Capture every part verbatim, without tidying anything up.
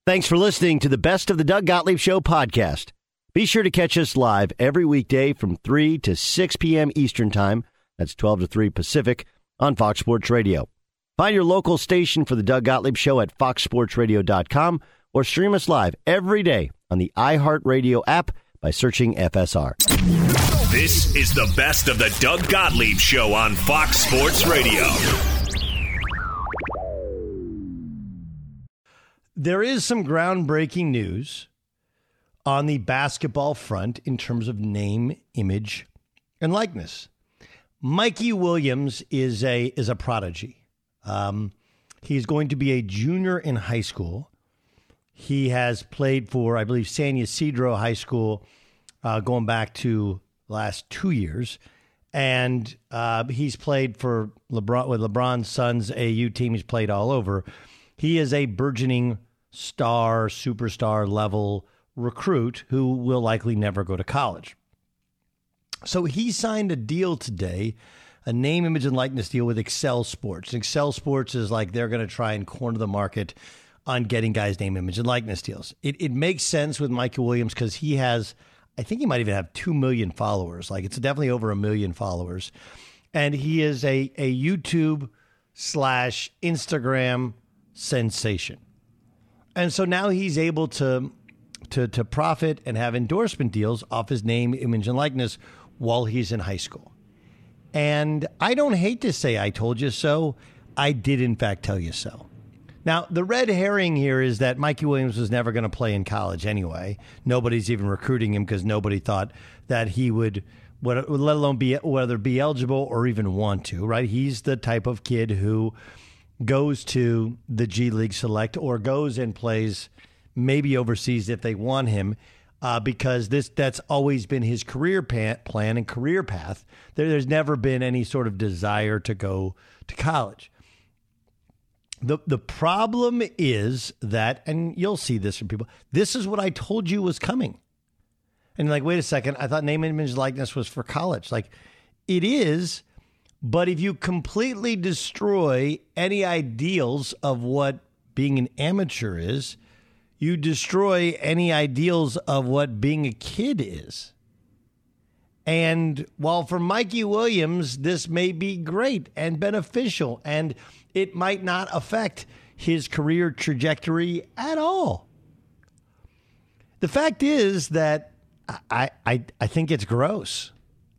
Thanks for listening to the Best of the Doug Gottlieb Show podcast. Be sure to catch us live every weekday from three to six p.m. Eastern Time. That's twelve to three Pacific on Fox Sports Radio. Find your local station for the Doug Gottlieb Show at fox sports radio dot com or stream us live every day on the iHeartRadio app by searching F S R. This is the Best of the Doug Gottlieb Show on Fox Sports Radio. There is some groundbreaking news on the basketball front in terms of name, image, and likeness. Mikey Williams is a is a prodigy. Um, he's going to be a junior in high school. He has played for, I believe, San Ysidro High School uh, going back to the last two years. And uh, he's played for LeBron, with LeBron's son's A U team. He's played all over. He is a burgeoning star, superstar level recruit who will likely never go to college. So he signed a deal today, a name, image, and likeness deal with Excel Sports. Excel Sports is like they're going to try and corner the market on getting guys' name, image, and likeness deals. It, it makes sense with Mikey Williams because he has, I think he might even have two million followers. Like it's definitely over a million followers. And he is a, a YouTube slash Instagram sensation. And so now he's able to, to, to profit and have endorsement deals off his name, image, and likeness while he's in high school. And I don't hate to say I told you so. I did, in fact, tell you so. Now, the red herring here is that Mikey Williams was never going to play in college anyway. Nobody's even recruiting him because nobody thought that he would, let alone be whether be eligible or even want to, right? He's the type of kid who goes to the G League Select or goes and plays maybe overseas if they want him. Uh, because this that's always been his career pa- plan and career path. There, there's never been any sort of desire to go to college. The the problem is that, and you'll see this from people, this is what I told you was coming. And you're like, wait a second, I thought name, image, likeness was for college. Like, it is, but if you completely destroy any ideals of what being an amateur is, you destroy any ideals of what being a kid is. And while for Mikey Williams, this may be great and beneficial, and it might not affect his career trajectory at all. The fact is that I, I, I think it's gross.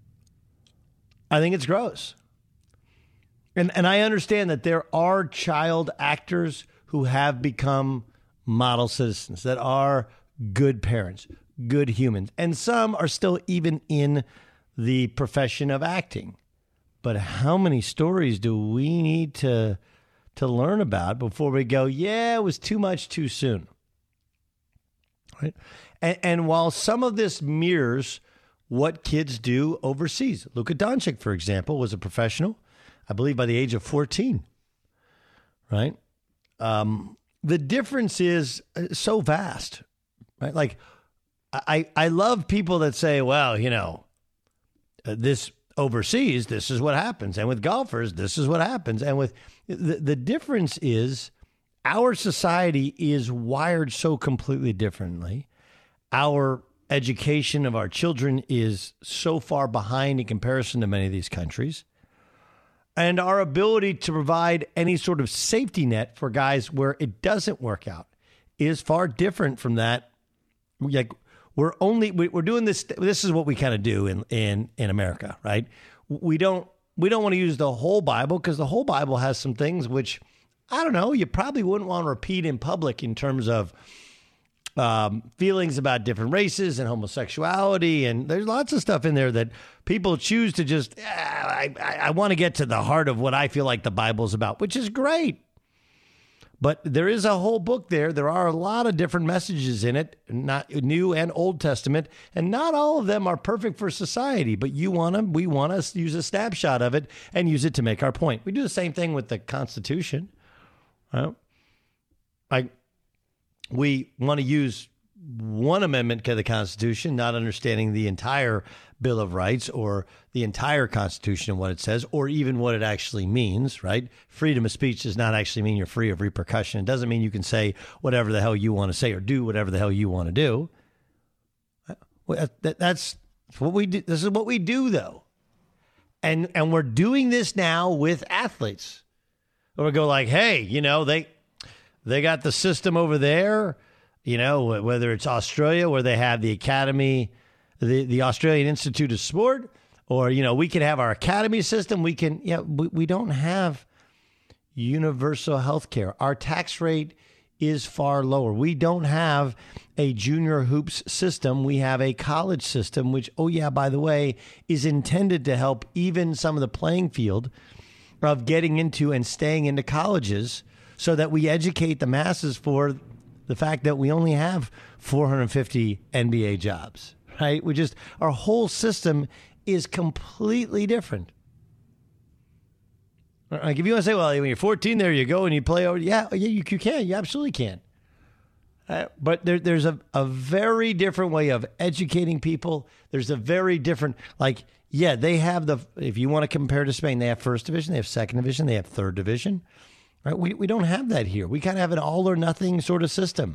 I think it's gross. And, and I understand that there are child actors who have become model citizens, that are good parents, good humans. And some are still even in the profession of acting. But how many stories do we need to to learn about before we go, yeah, it was too much too soon? Right? And, and while some of this mirrors what kids do overseas, Luka Doncic, for example, was a professional, I believe, by the age of fourteen. Right? Um, The difference is so vast, right? Like, I I love people that say, well, you know, uh, this overseas, this is what happens. And with golfers, this is what happens. And with the, the difference is our society is wired so completely differently. Our education of our children is so far behind in comparison to many of these countries. And our ability to provide any sort of safety net for guys where it doesn't work out is far different from that. Like, we're only we're doing this. This is what we kind of do in, in, in America, right? We don't we don't want to use the whole Bible because the whole Bible has some things which, I don't know, you probably wouldn't want to repeat in public in terms of Um, feelings about different races and homosexuality. And there's lots of stuff in there that people choose to just, ah, I, I, I want to get to the heart of what I feel like the Bible's about, which is great. But there is a whole book there. There are a lot of different messages in it, not New and Old Testament, and not all of them are perfect for society, but you want to, we want to use a snapshot of it and use it to make our point. We do the same thing with the Constitution. Right? Like, we want to use one amendment to the Constitution, not understanding the entire Bill of Rights or the entire Constitution and what it says, or even what it actually means, right? Freedom of speech does not actually mean you're free of repercussion. It doesn't mean you can say whatever the hell you want to say or do whatever the hell you want to do. That's what we do. This is what we do, though. And and we're doing this now with athletes. We go like, hey, you know, they they got the system over there, you know, whether it's Australia where they have the academy, the, the Australian Institute of Sport, or, you know, we can have our academy system. We can, yeah, we, we don't have universal health care. Our tax rate is far lower. We don't have a junior hoops system. We have a college system, which, oh yeah, by the way, is intended to help even some of the playing field of getting into and staying into colleges so that we educate the masses for the fact that we only have four hundred fifty N B A jobs, right? We just, our whole system is completely different. Like if you want to say, well, when you're fourteen, there you go, and you play over, yeah, yeah, you, you can, you absolutely can. Uh, but there, there's a, a very different way of educating people. There's a very different, like, yeah, they have the, if you want to compare to Spain, they have first division, they have second division, they have third division, right? We we don't have that here. We kind of have an all or nothing sort of system.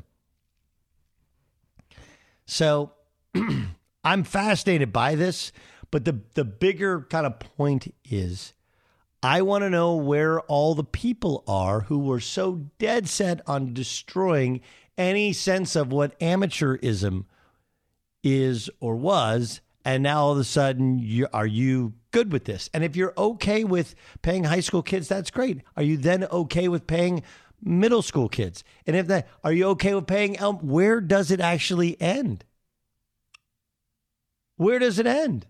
So I'm fascinated by this, but the the bigger kind of point is, I want to know where all the people are who were so dead set on destroying any sense of what amateurism is or was, and now all of a sudden, you, are you good with this? And if you're okay with paying high school kids, that's great. Are you then okay with paying middle school kids? And if that, are you okay with paying? Where does it actually end? Where does it end?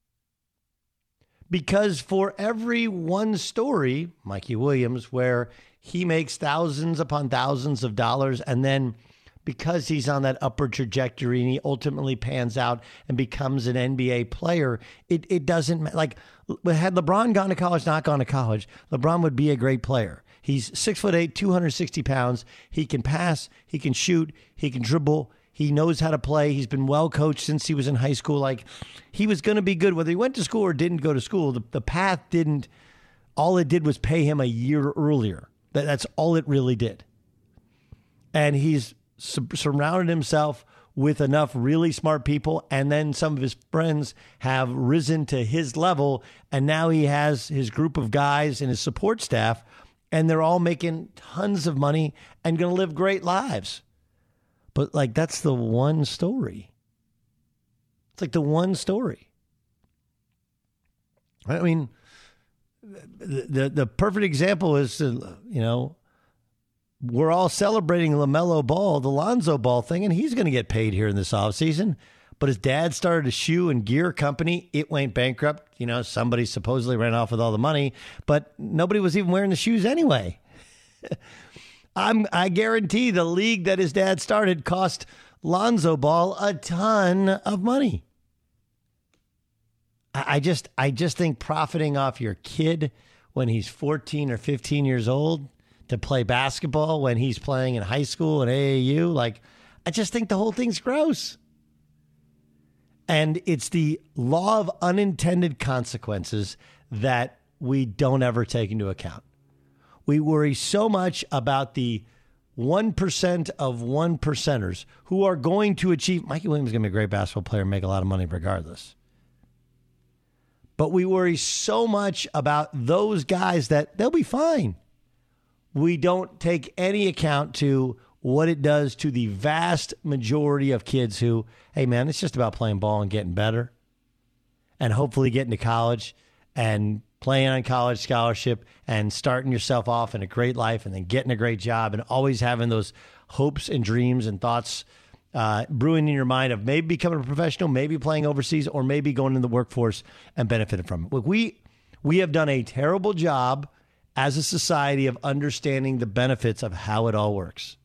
Because for every one story, Mikey Williams, where he makes thousands upon thousands of dollars, and then because he's on that upward trajectory and he ultimately pans out and becomes an N B A player, it, it doesn't, like, had LeBron gone to college, not gone to college, LeBron would be a great player. He's six foot eight, two hundred sixty pounds. He can pass, he can shoot, he can dribble. He knows how to play. He's been well coached since he was in high school. Like, he was going to be good. Whether he went to school or didn't go to school, the, the path didn't, all it did was pay him a year earlier. That, that's all it really did. And he's su- surrounded himself with enough really smart people. And then some of his friends have risen to his level. And now he has his group of guys and his support staff. And they're all making tons of money and going to live great lives. But, like, that's the one story. It's like the one story. I mean, the the, the perfect example is, uh, you know, we're all celebrating LaMelo Ball, the Lonzo Ball thing, and he's going to get paid here in this offseason. But his dad started a shoe and gear company. It went bankrupt. You know, somebody supposedly ran off with all the money, but nobody was even wearing the shoes anyway. I'm, I guarantee the league that his dad started cost Lonzo Ball a ton of money. I, I just, I just think profiting off your kid when he's fourteen or fifteen years old to play basketball when he's playing in high school and A A U, like, I just think the whole thing's gross. And it's the law of unintended consequences that we don't ever take into account. We worry so much about the one percent of one percenters who are going to achieve. Mikey Williams is going to be a great basketball player and make a lot of money regardless. But we worry so much about those guys that they'll be fine. We don't take any account to what it does to the vast majority of kids who, hey, man, it's just about playing ball and getting better and hopefully getting to college and playing on college scholarship and starting yourself off in a great life and then getting a great job and always having those hopes and dreams and thoughts uh, brewing in your mind of maybe becoming a professional, maybe playing overseas, or maybe going in the workforce and benefiting from it. Look, we, we have done a terrible job as a society of understanding the benefits of how it all works.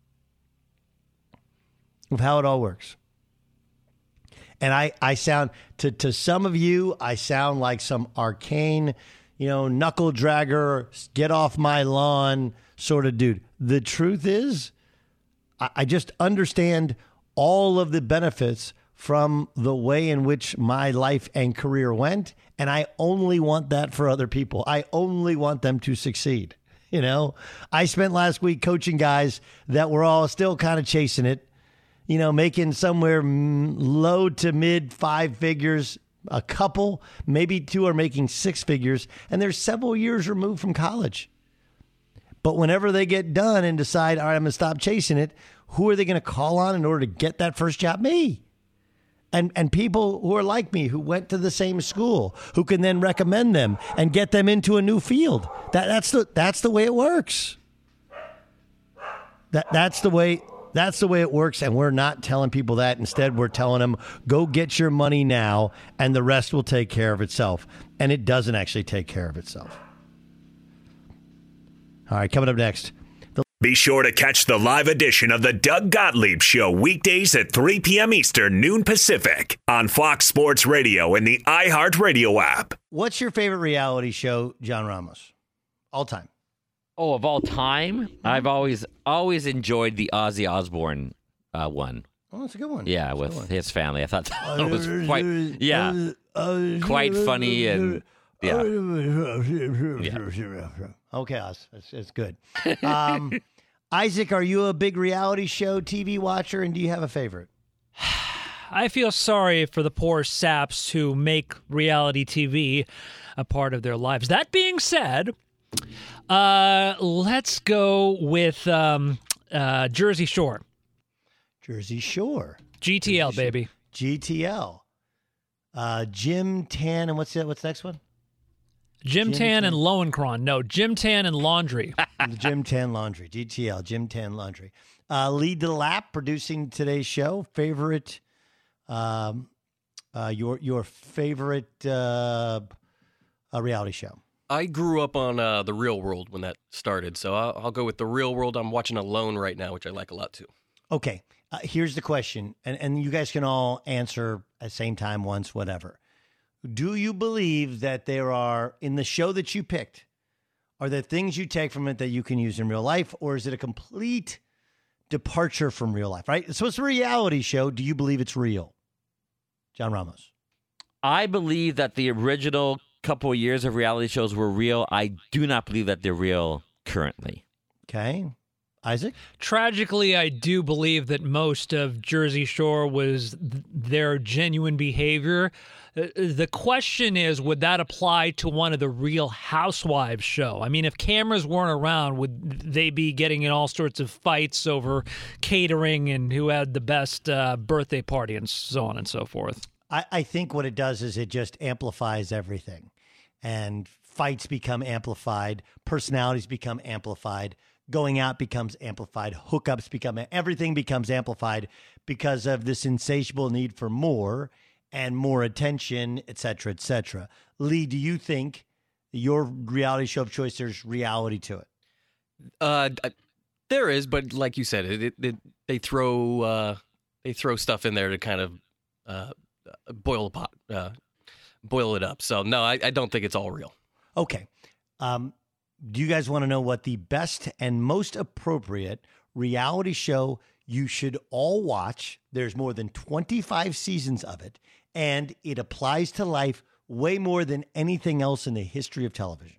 Of how it all works. And I, I sound, to, to some of you, I sound like some arcane, you know, knuckle dragger, get off my lawn sort of dude. The truth is, I, I just understand all of the benefits from the way in which my life and career went. And I only want that for other people. I only want them to succeed. You know, I spent last week coaching guys that were all still kind of chasing it, you know, making somewhere low to mid five figures. A couple, maybe two are making six figures, and they're several years removed from college. But whenever they get done and decide, all right, I'm going to stop chasing it, who are they going to call on in order to get that first job? Me. And and people who are like me, who went to the same school, who can then recommend them and get them into a new field. That that's the that's the way it works. That that's the way that's the way it works. And we're not telling people that. Instead, we're telling them, go get your money now, and the rest will take care of itself. And it doesn't actually take care of itself. All right, coming up next. Be sure to catch the live edition of the Doug Gottlieb Show weekdays at three p.m. Eastern, noon Pacific on Fox Sports Radio and the iHeartRadio app. What's your favorite reality show, John Ramos? All time. Oh, of all time? I've always always enjoyed the Ozzy Osbourne uh, one. Oh, that's a good one. Yeah, that's with one. his family. I thought that was quite, yeah, quite funny and, yeah. yeah. Okay, Oz, it's, it's good. Um, Isaac, are you a big reality show T V watcher, and do you have a favorite? I feel sorry for the poor saps who make reality T V a part of their lives. That being said, uh, let's go with um, uh, Jersey Shore. Jersey Shore. G T L, Jersey Shore. baby. G T L. Uh, Jim Tan, and what's the, what's the next one? Jim, Jim Tan, Tan and Lowenkron. No, Jim Tan and Laundry. The Jim Tan Laundry. G T L, Jim Tan Laundry. Uh, Lead the Lap, producing today's show. Favorite, um, uh, your your favorite uh, uh, reality show? I grew up on uh, The Real World when that started, so I'll, I'll go with The Real World. I'm watching Alone right now, which I like a lot too. Okay, uh, here's the question, and, and you guys can all answer at the same time once, whatever. Do you believe that there are, in the show that you picked, are there things you take from it that you can use in real life, or is it a complete departure from real life, right? So it's a reality show. Do you believe it's real? John Ramos. I believe that the original couple of years of reality shows were real. I do not believe that they're real currently. Okay. Isaac? Tragically, I do believe that most of Jersey Shore was th- their genuine behavior. Uh, the question is, would that apply to one of the Real Housewives show? I mean, if cameras weren't around, would they be getting in all sorts of fights over catering and who had the best uh, birthday party and so on and so forth? I, I think what it does is it just amplifies everything. And fights become amplified. Personalities become amplified. Going out becomes amplified. Hookups become, everything becomes amplified because of this insatiable need for more and more attention, et cetera, et cetera. Lee, do you think your reality show of choice, there's reality to it? Uh, there is, but like you said, it, it, it they throw uh, they throw stuff in there to kind of uh, boil the pot, uh, boil it up. So no, I, I don't think it's all real. Okay. Um, do you guys want to know what the best and most appropriate reality show you should all watch? There's more than twenty-five seasons of it, and it applies to life way more than anything else in the history of television.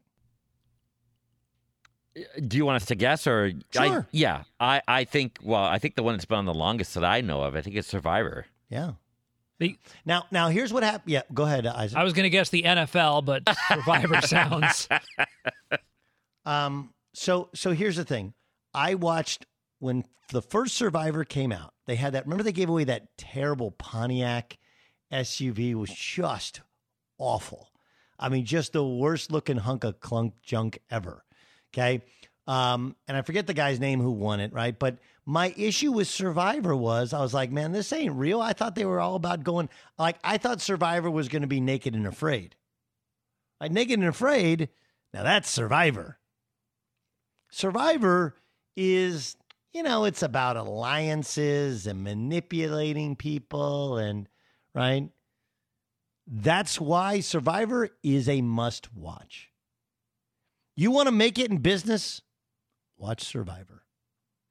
Do you want us to guess, or Sure. I, yeah, I, I think. Well, I think the one that's been on the longest that I know of, I think it's Survivor. Yeah. The, Now, now here's what happened. Yeah, go ahead, Isaac. I was going to guess the N F L, but Survivor sounds. Um, so, so here's the thing. I watched when the first Survivor came out. They had that. Remember, they gave away that terrible Pontiac S U V. It was just awful. I mean, just the worst looking hunk of clunk junk ever. Okay. Um, and I forget the guy's name who won it, right? But my issue with Survivor was I was like, man, this ain't real. I thought they were all about going, like, I thought Survivor was going to be Naked and Afraid. Like, Naked and Afraid, now that's Survivor. Survivor is, you know, it's about alliances and manipulating people and, right? That's why Survivor is a must watch. You want to make it in business? Watch Survivor.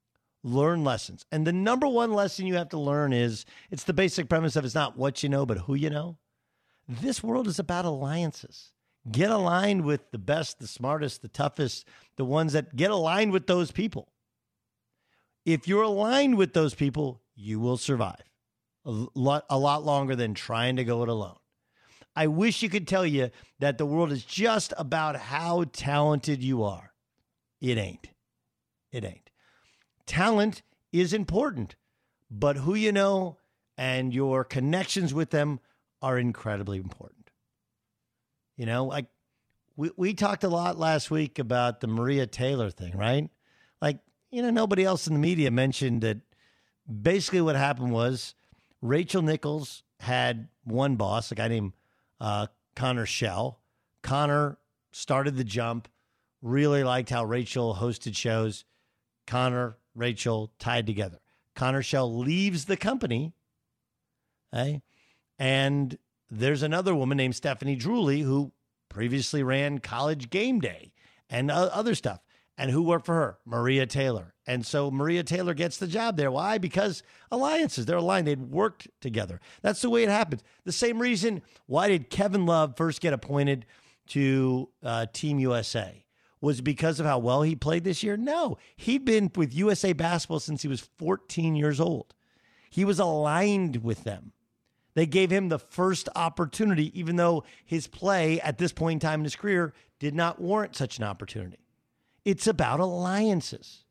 learn lessons. And the number one lesson you have to learn is, it's the basic premise of it's not what you know, but who you know. This world is about alliances. Get aligned with the best, the smartest, the toughest, the ones that get aligned with those people. If you're aligned with those people, you will survive a lot, a lot longer than trying to go it alone. I wish you could tell you that the world is just about how talented you are. It ain't. It ain't. Talent is important, but who you know and your connections with them are incredibly important. You know, like we, we talked a lot last week about the Maria Taylor thing, right? Like, you know, nobody else in the media mentioned that basically what happened was Rachel Nichols had one boss, a guy named uh, Connor Shell. Connor started the jump, really liked how Rachel hosted shows. Connor, Rachel tied together. Connor Shell leaves the company, okay? And there's another woman named Stephanie Drewley who previously ran College Game Day and other stuff, and who worked for her, Maria Taylor. And so Maria Taylor gets the job there. Why? Because alliances. They're aligned. They'd worked together. That's the way it happens. The same reason, why did Kevin Love first get appointed to uh, Team U S A? Was it because of how well he played this year? No. He'd been with U S A Basketball since he was fourteen years old. He was aligned with them. They gave him the first opportunity, even though his play at this point in time in his career did not warrant such an opportunity. It's about alliances.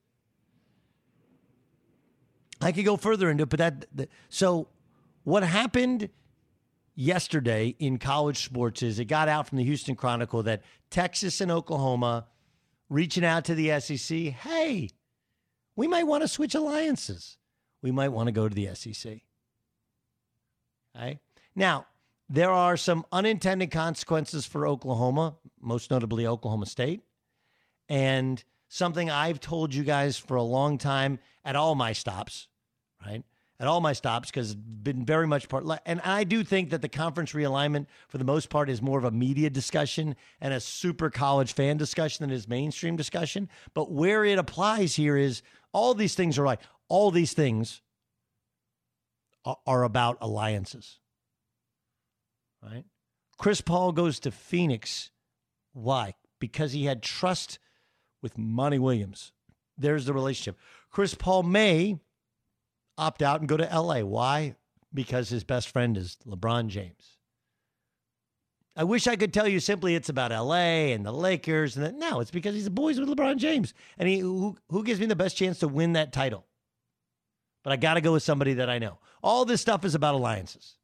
I could go further into it, but that, that so what happened yesterday in college sports is it got out from the Houston Chronicle that Texas and Oklahoma reaching out to the S E C, hey, we might want to switch alliances. We might want to go to the S E C. Okay? Now, there are some unintended consequences for Oklahoma, most notably Oklahoma State. And something I've told you guys for a long time at all my stops, right? At all my stops, because it's been very much part. And I do think that the conference realignment, for the most part, is more of a media discussion and a super college fan discussion than it is mainstream discussion. But where it applies here is all these things are right. All these things are, are about alliances, right? Chris Paul goes to Phoenix. Why? Because he had trust with Monty Williams. There's the relationship. Chris Paul may opt out and go to L A. Why? Because his best friend is LeBron James. I wish I could tell you simply it's about L A and the Lakers. And that. No, it's because he's the boys with LeBron James. And he who, who gives me the best chance to win that title? But I got to go with somebody that I know. All this stuff is about alliances.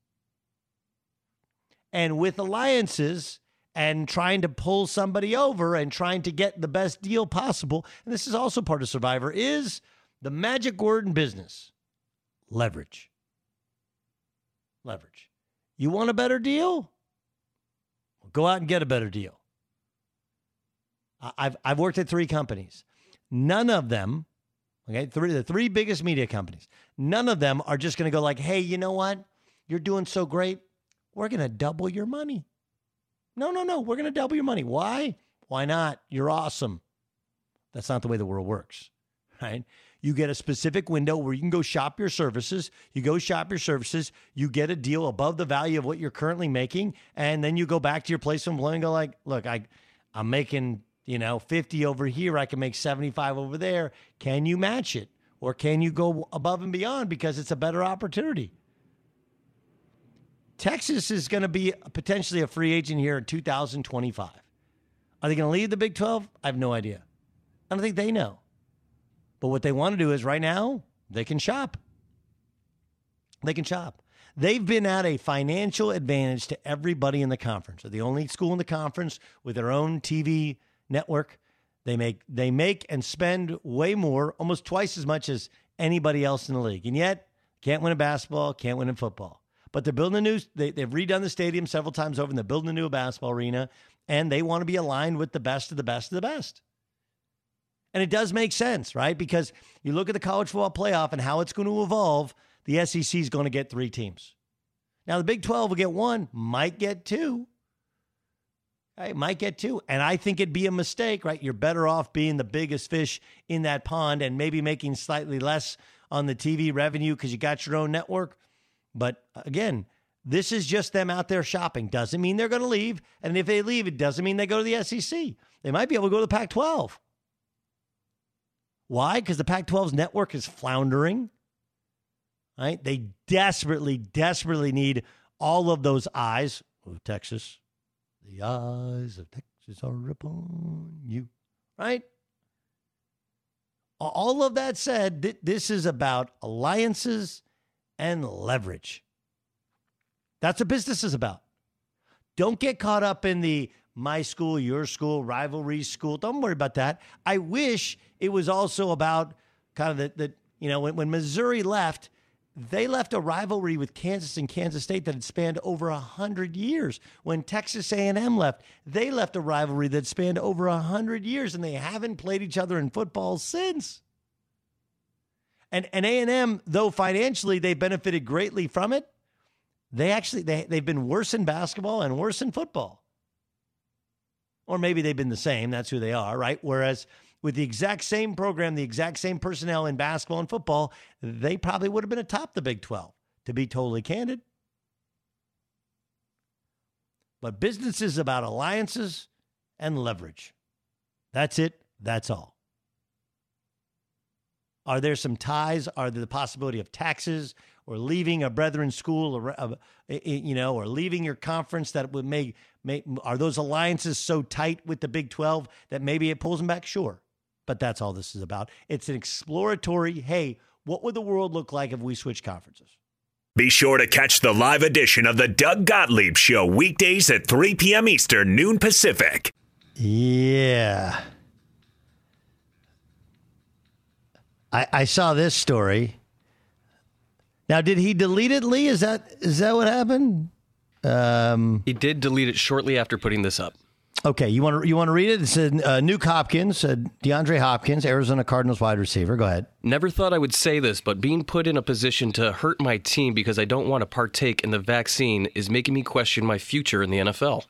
And with alliances and trying to pull somebody over and trying to get the best deal possible, and this is also part of Survivor, is the magic word in business: leverage. Leverage. You want a better deal? Well, go out and get a better deal. I've I've worked at three companies. None of them, okay, three the three biggest media companies, none of them are just going to go like, hey, you know what? You're doing so great. We're going to double your money. No, no, no. We're going to double your money. Why? Why not? You're awesome. That's not the way the world works, right? You get a specific window where you can go shop your services. You go shop your services. You get a deal above the value of what you're currently making. And then you go back to your place of employment and go like, look, I, I'm making, you know, fifty over here. I can make seventy-five over there. Can you match it? Or can you go above and beyond because it's a better opportunity? Texas is going to be potentially a free agent here in two thousand twenty-five. Are they going to leave the Big twelve? I have no idea. I don't think they know. But what they want to do is right now, they can shop. They can shop. They've been at a financial advantage to everybody in the conference. They're the only school in the conference with their own T V network. They make they make and spend way more, almost twice as much as anybody else in the league. And yet, can't win in basketball, can't win in football. But they're building a new, they, they've redone the stadium several times over, and they're building a new basketball arena, and they want to be aligned with the best of the best of the best. And it does make sense, right? Because you look at the college football playoff and how it's going to evolve, the S E C is going to get three teams. Now, the Big twelve will get one, might get two. It might get two. And I think it'd be a mistake, right? You're better off being the biggest fish in that pond and maybe making slightly less on the T V revenue because you got your own network. But again, this is just them out there shopping. Doesn't mean they're going to leave. And if they leave, it doesn't mean they go to the S E C. They might be able to go to the Pac twelve. Why? Because the Pac twelve's network is floundering. Right? They desperately, desperately need all of those eyes of Texas. The eyes of Texas are upon you. Right? All of that said, th- this is about alliances and leverage. That's what business is about. Don't get caught up in the my school, your school, rivalry school. Don't worry about that. I wish it was also about kind of the, the you know, when, when Missouri left, they left a rivalry with Kansas and Kansas State that had spanned over one hundred years. When Texas A and M left, they left a rivalry that spanned over one hundred years, and they haven't played each other in football since. And and A and M, though financially they benefited greatly from it, they actually, they, they've been worse in basketball and worse in football. Or maybe they've been the same. That's who they are, right? Whereas with the exact same program, the exact same personnel in basketball and football, they probably would have been atop the Big twelve, to be totally candid. But business is about alliances and leverage. That's it. That's all. Are there some ties? Are there the possibility of taxes or leaving a brethren school, or uh, you know, or leaving your conference that would make, make, are those alliances so tight with the Big twelve that maybe it pulls them back? Sure. But that's all this is about. It's an exploratory, hey, what would the world look like if we switched conferences? Be sure to catch the live edition of the Doug Gottlieb Show weekdays at three p.m. Eastern, noon Pacific. Yeah. I, I saw this story. Now, did he delete it, Lee? Is that is that what happened? Um, he did delete it shortly after putting this up. Okay, you want to you want to read it? It said uh, Nuke Hopkins, uh, DeAndre Hopkins, Arizona Cardinals wide receiver. Go ahead. Never thought I would say this, but being put in a position to hurt my team because I don't want to partake in the vaccine is making me question my future in the N F L.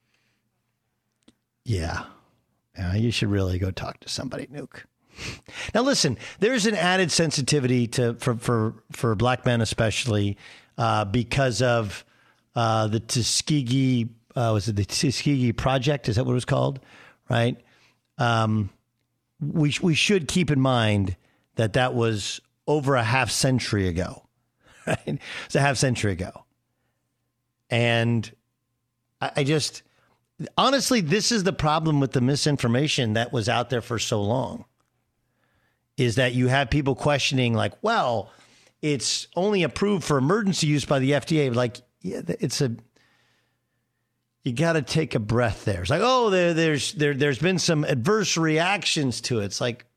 Yeah, yeah, you should really go talk to somebody, Nuke. Now, listen, there's an added sensitivity to for for, for black men, especially uh, because of uh, the Tuskegee. Uh, was it the Tuskegee Project? Is that what it was called? Right. Um, we we should keep in mind that that was over a half century ago. Right, it's a half century ago, and I, I just honestly, this is the problem with the misinformation that was out there for so long. Is that you have people questioning, like, well, it's only approved for emergency use by the F D A. Like, yeah, it's a, you got to take a breath there. It's like, oh, there, there's there, there's been some adverse reactions to it. It's like,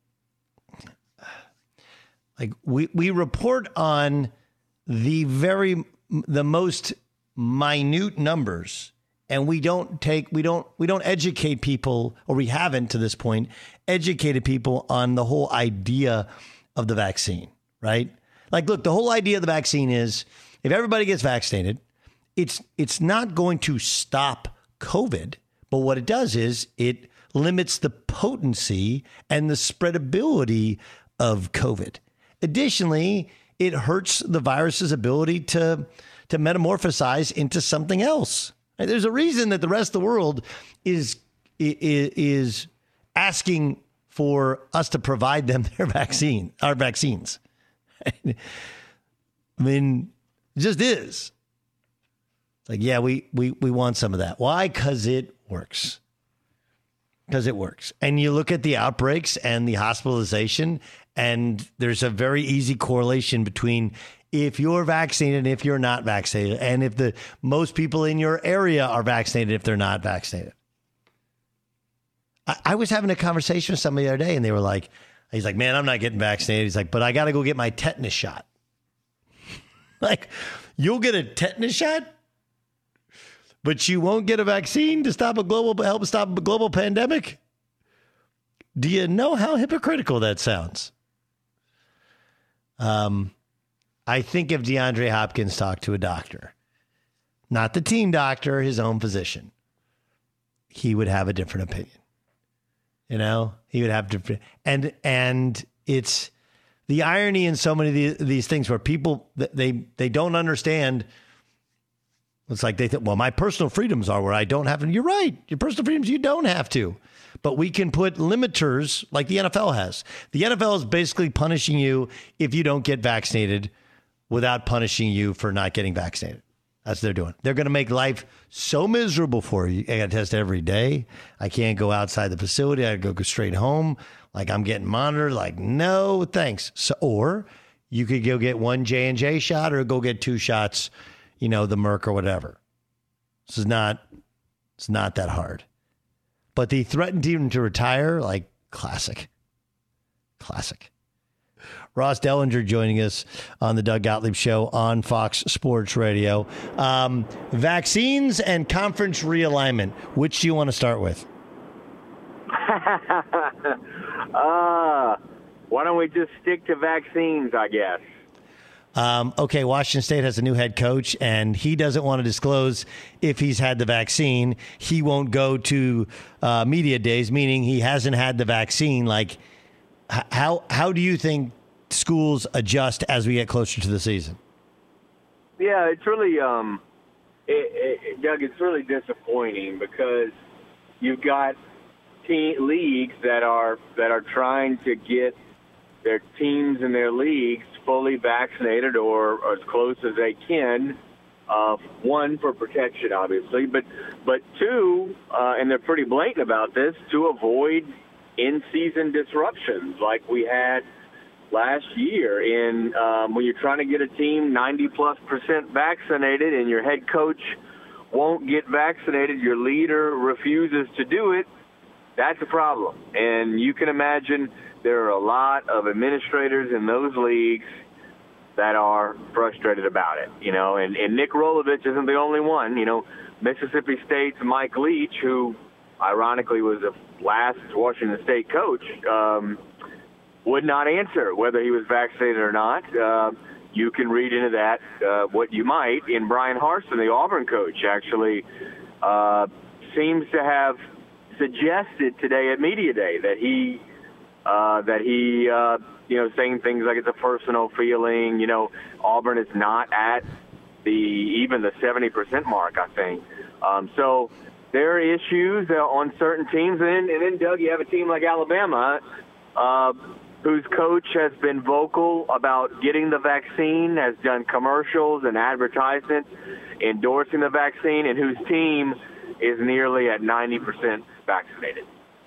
like we we report on the very the most minute numbers. And we don't take, we don't, we don't educate people, or we haven't to this point, educated people on the whole idea of the vaccine, right? Like, look, the whole idea of the vaccine is if everybody gets vaccinated, it's, it's not going to stop COVID, but what it does is it limits the potency and the spreadability of COVID. Additionally, it hurts the virus's ability to, to metamorphosize into something else. There's a reason that the rest of the world is is asking for us to provide them their vaccine, our vaccines. I mean, it just is. It's like, yeah, we we we want some of that. Why? Because it works. Because it works. And you look at the outbreaks and the hospitalization, and there's a very easy correlation between if you're vaccinated and if you're not vaccinated, and if the most people in your area are vaccinated, if they're not vaccinated. I, I was having a conversation with somebody the other day, and they were like, he's like, man, I'm not getting vaccinated. He's like, but I got to go get my tetanus shot. Like, you'll get a tetanus shot, but you won't get a vaccine to stop a global, help stop a global pandemic? Do you know how hypocritical that sounds? Um, I think if DeAndre Hopkins talked to a doctor, not the team doctor, his own physician, he would have a different opinion. You know, he would have different, and and it's the irony in so many of these, these things where people they they don't understand. It's like they think, well, my personal freedoms are where I don't have to. You're right, your personal freedoms you don't have to, but we can put limiters like the N F L has. The N F L is basically punishing you if you don't get vaccinated, without punishing you for not getting vaccinated. That's what they're doing. They're going to make life so miserable for you. I got to test every day. I can't go outside the facility. I go go straight home. Like I'm getting monitored. Like, no, thanks. So, or you could go get one J and J shot or go get two shots, you know, the Merck or whatever. This is not, it's not that hard. But they threatened even to retire. Like, classic. Classic. Ross Dellinger joining us on the Doug Gottlieb Show on Fox Sports Radio. Um, vaccines and conference realignment. Which do you want to start with? uh, why don't we just stick to vaccines, I guess? Um, okay, Washington State has a new head coach, and he doesn't want to disclose if he's had the vaccine. He won't go to uh, media days, meaning he hasn't had the vaccine. Like, h- how how do you think schools adjust as we get closer to the season? Yeah, it's really, um, it, it, Doug, it's really disappointing because you've got team, leagues that are that are trying to get their teams and their leagues fully vaccinated or, or as close as they can. Uh, one, for protection, obviously, but but two, uh, and they're pretty blatant about this, to avoid in-season disruptions like we had last year in um, when you're trying to get a team ninety plus percent vaccinated and your head coach won't get vaccinated, your leader refuses to do it, that's a problem. And you can imagine there are a lot of administrators in those leagues that are frustrated about it, you know, and, and Nick Rolovich isn't the only one. You know, Mississippi State's Mike Leach, who ironically was the last Washington State coach, um, would not answer whether he was vaccinated or not. Uh, you can read into that uh, what you might. And Brian Harsin, the Auburn coach, actually uh, seems to have suggested today at Media Day that he, uh, that he, uh, you know, saying things like it's a personal feeling. You know, Auburn is not at the even the seventy percent mark, I think. Um, so there are issues uh, on certain teams. And then, and then, Doug, you have a team like Alabama, uh, whose coach has been vocal about getting the vaccine, has done commercials and advertisements endorsing the vaccine, and whose team is nearly at ninety percent vaccinated.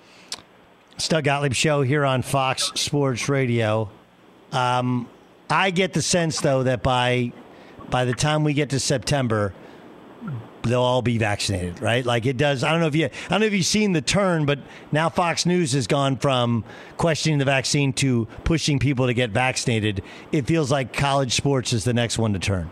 It's Doug Gottlieb Show here on Fox Sports Radio. Um, I get the sense, though, that by by the time we get to September, they'll all be vaccinated, right? Like it does. I don't know if you, I don't know if you've seen the turn, but now Fox News has gone from questioning the vaccine to pushing people to get vaccinated. It feels like college sports is the next one to turn.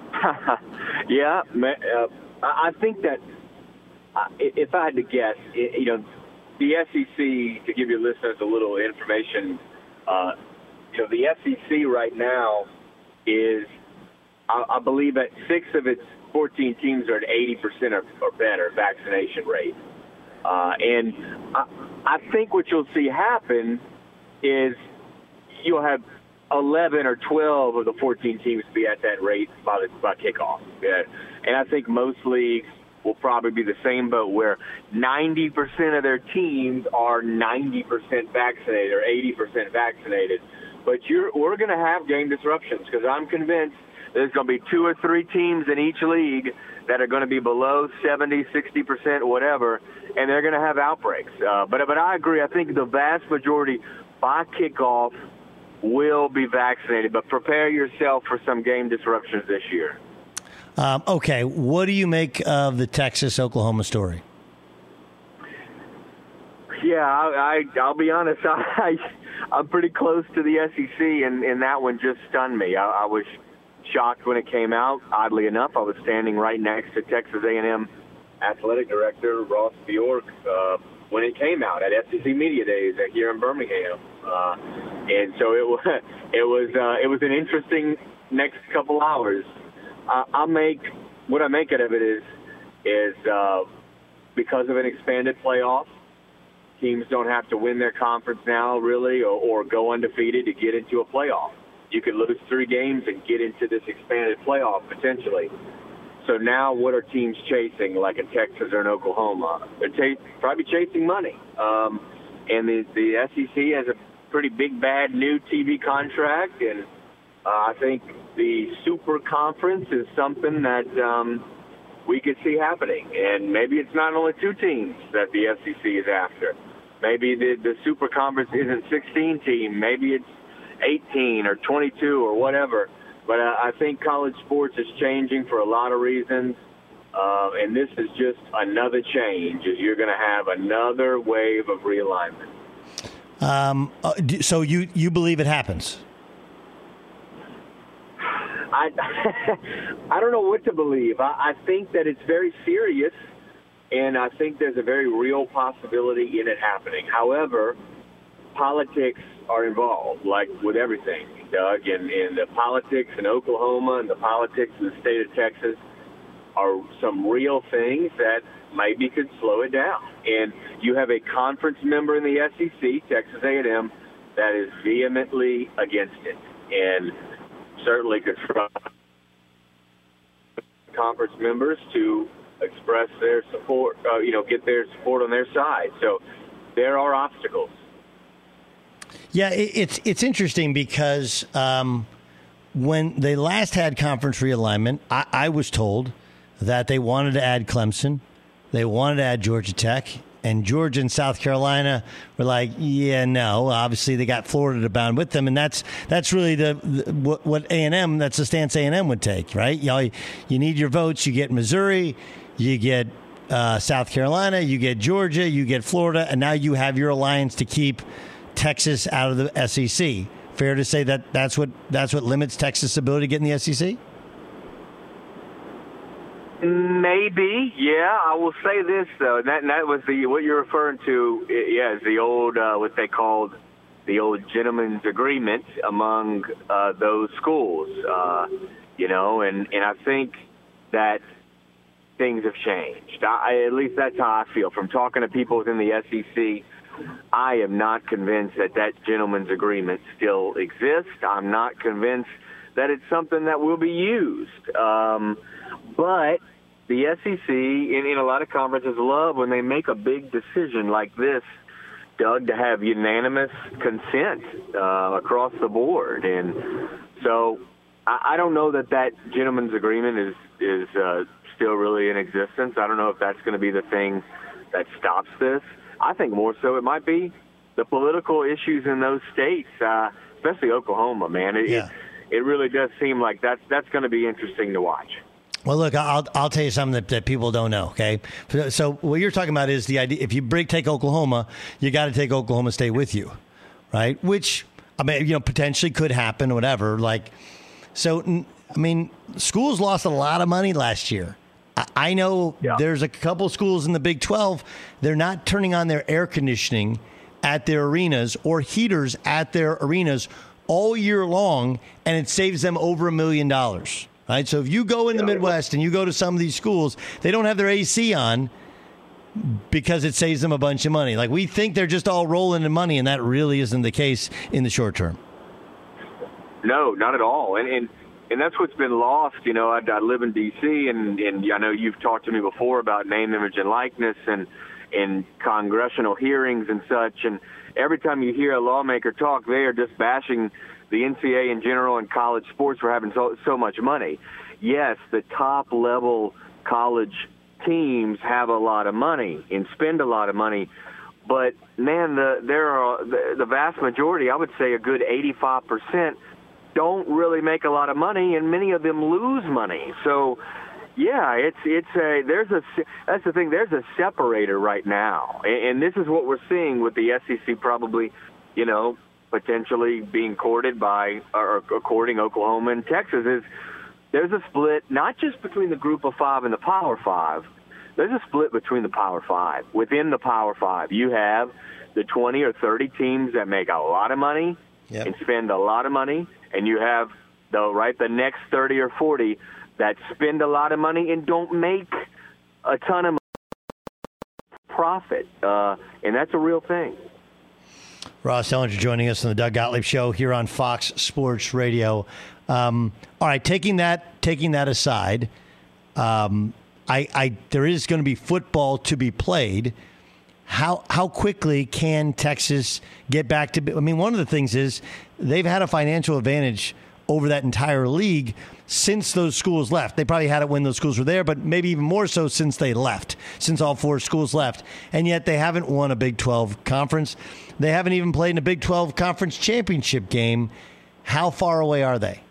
yeah, uh, I think that uh, if I had to guess, you know, the S E C, to give your listeners a little information, uh, you know, the S E C right now is, I, I believe, at six of its fourteen teams are at eighty percent or, or better vaccination rate. Uh, and I, I think what you'll see happen is you'll have eleven or twelve of the fourteen teams be at that rate by, the, by kickoff. Yeah. And I think most leagues will probably be the same boat where ninety percent of their teams are ninety percent vaccinated or eighty percent vaccinated. But you're, we're going to have game disruptions because I'm convinced there's going to be two or three teams in each league that are going to be below seventy, sixty percent, whatever, and they're going to have outbreaks. Uh, but but I agree. I think the vast majority by kickoff will be vaccinated, but prepare yourself for some game disruptions this year. Um, okay, what do you make of the Texas-Oklahoma story? Yeah, I, I, I'll be honest. I, I'm pretty close to the S E C, and, and that one just stunned me. I, I was shocked when it came out. Oddly enough, I was standing right next to Texas A and M athletic director Ross Bjork uh, when it came out at S E C Media Days here in Birmingham, uh, and so it was it was uh, it was an interesting next couple hours. Uh, I make what I make out of it is is uh, because of an expanded playoff. Teams don't have to win their conference now, really, or, or go undefeated to get into a playoff. You could lose three games and get into this expanded playoff potentially. So now what are teams chasing, like in Texas or in Oklahoma? They're ch- probably chasing money. Um, and the, the S E C has a pretty big, bad new T V contract, and uh, I think the Super Conference is something that um, we could see happening. And maybe it's not only two teams that the S E C is after. Maybe the, the Super Conference isn't sixteen teams. Maybe it's eighteen or twenty-two or whatever. But uh, I think college sports is changing for a lot of reasons, uh, and this is just another change. Is you're going to have another wave of realignment. Um, uh, so you, you believe it happens? I I don't know what to believe. I, I think that it's very serious, and I think there's a very real possibility in it happening. However, politics are involved, like with everything, Doug, and, and the politics in Oklahoma and the politics in the state of Texas are some real things that maybe could slow it down. And you have a conference member in the S E C, Texas A and M, that is vehemently against it, and certainly could try conference members to express their support, uh, you know, get their support on their side. So there are obstacles. Yeah, it's it's interesting because um, when they last had conference realignment, I, I was told that they wanted to add Clemson, they wanted to add Georgia Tech, and Georgia and South Carolina were like, yeah, no. Obviously, they got Florida to bound with them, and that's that's really the, the what, what A and M, that's the stance A and M would take, right? You know, you need your votes. You get Missouri, you get uh, South Carolina, you get Georgia, you get Florida, and now you have your alliance to keep Texas out of the S E C. Fair to say that that's what that's what limits Texas' ability to get in the S E C? Maybe, yeah. I will say this though, and that, and that was the what you're referring to. Yeah, is the old uh, what they called the old gentleman's agreement among uh, those schools. Uh, you know, and and I think that things have changed. I, at least that's how I feel from talking to people within the S E C. I am not convinced that that gentleman's agreement still exists. I'm not convinced that it's something that will be used. Um, but the S E C and, and a lot of conferences love when they make a big decision like this, Doug, to have unanimous consent uh, across the board. And so I, I don't know that that gentleman's agreement is, is uh, still really in existence. I don't know if that's going to be the thing that stops this. I think more so it might be the political issues in those states, uh, especially Oklahoma, man. It, yeah. it, it really does seem like that's, that's going to be interesting to watch. Well, look, I'll I'll tell you something that, that people don't know, okay? So what you're talking about is the idea, if you break take Oklahoma, you got to take Oklahoma State with you, right? Which, I mean, you know, potentially could happen or whatever. Like, so, I mean, schools lost a lot of money last year. I know yeah. there's a couple schools in the Big twelve, they're not turning on their air conditioning at their arenas or heaters at their arenas all year long, and it saves them over a million dollars. Right? So if you go in the Midwest and you go to some of these schools, they don't have their A C on because it saves them a bunch of money. Like, we think they're just all rolling in money, and that really isn't the case in the short term. No, not at all. And and, and that's what's been lost. You know, I, I live in D C, and, and I know you've talked to me before about name, image, and likeness and, and congressional hearings and such. And every time you hear a lawmaker talk, they are just bashing the N C A A in general and college sports for having so, so much money. Yes, the top-level college teams have a lot of money and spend a lot of money, but, man, the, there are the, the vast majority, I would say a good eighty-five percent, don't really make a lot of money, and many of them lose money. So, yeah, it's it's a there's a that's the thing. There's a separator right now, and, and this is what we're seeing with the S E C probably, you know, potentially being courted by or courting Oklahoma and Texas. Is there's a split not just between the Group of Five and the Power Five. There's a split between the Power Five. Within the Power Five, you have the twenty or thirty teams that make a lot of money yep. and spend a lot of money, and you have the right the next thirty or forty that spend a lot of money and don't make a ton of money. profit, uh, and that's a real thing. Ross Dellinger joining us on the Doug Gottlieb Show here on Fox Sports Radio. Um, all right, taking that taking that aside, um, I, I there is going to be football to be played. How how quickly can Texas get back to? I mean, one of the things is they've had a financial advantage over that entire league since those schools left. They probably had it when those schools were there, but maybe even more so since they left, since all four schools left. And yet they haven't won a Big twelve conference. They haven't even played in a Big twelve conference championship game. How far away are they?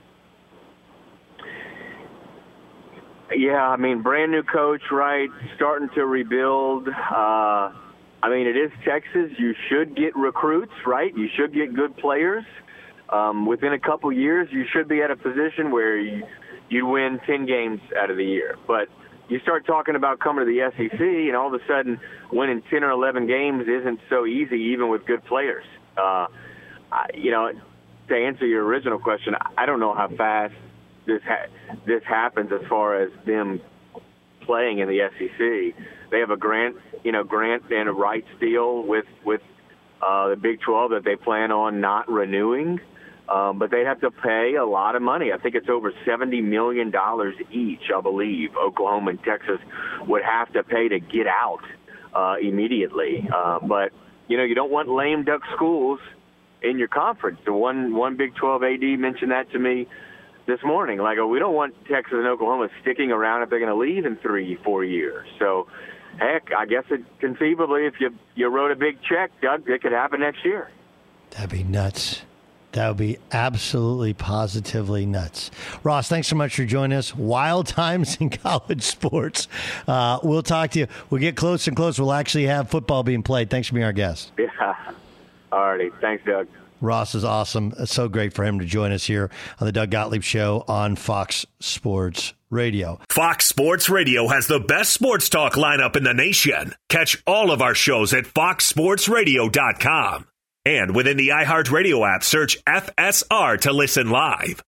Yeah, I mean, brand new coach, right? Starting to rebuild. Uh, I mean, it is Texas. You should get recruits, right? You should get good players. Um, within a couple years, you should be at a position where you, you'd win ten games out of the year. But you start talking about coming to the S E C, and all of a sudden winning ten or eleven games isn't so easy, even with good players. Uh, I, you know, to answer your original question, I don't know how fast this ha- this happens as far as them playing in the S E C. They have a grant, you know, grant and a rights deal with with uh, the Big twelve that they plan on not renewing. Um, but they have to pay a lot of money. I think it's over seventy million dollars each, I believe, Oklahoma and Texas would have to pay to get out uh, immediately. Uh, but, you know, you don't want lame duck schools in your conference. The one, one Big twelve A D mentioned that to me this morning. Like, oh, we don't want Texas and Oklahoma sticking around if they're going to leave in three, four years. So, heck, I guess it conceivably, if you, you wrote a big check, Doug, it could happen next year. That'd be nuts. That would be absolutely, positively nuts. Ross, thanks so much for joining us. Wild times in college sports. Uh, we'll talk to you. We'll get closer and closer. We'll actually have football being played. Thanks for being our guest. Yeah. All righty. Thanks, Doug. Ross is awesome. It's so great for him to join us here on the Doug Gottlieb Show on Fox Sports Radio. Fox Sports Radio has the best sports talk lineup in the nation. Catch all of our shows at fox sports radio dot com. And within the iHeartRadio app, search F S R to listen live.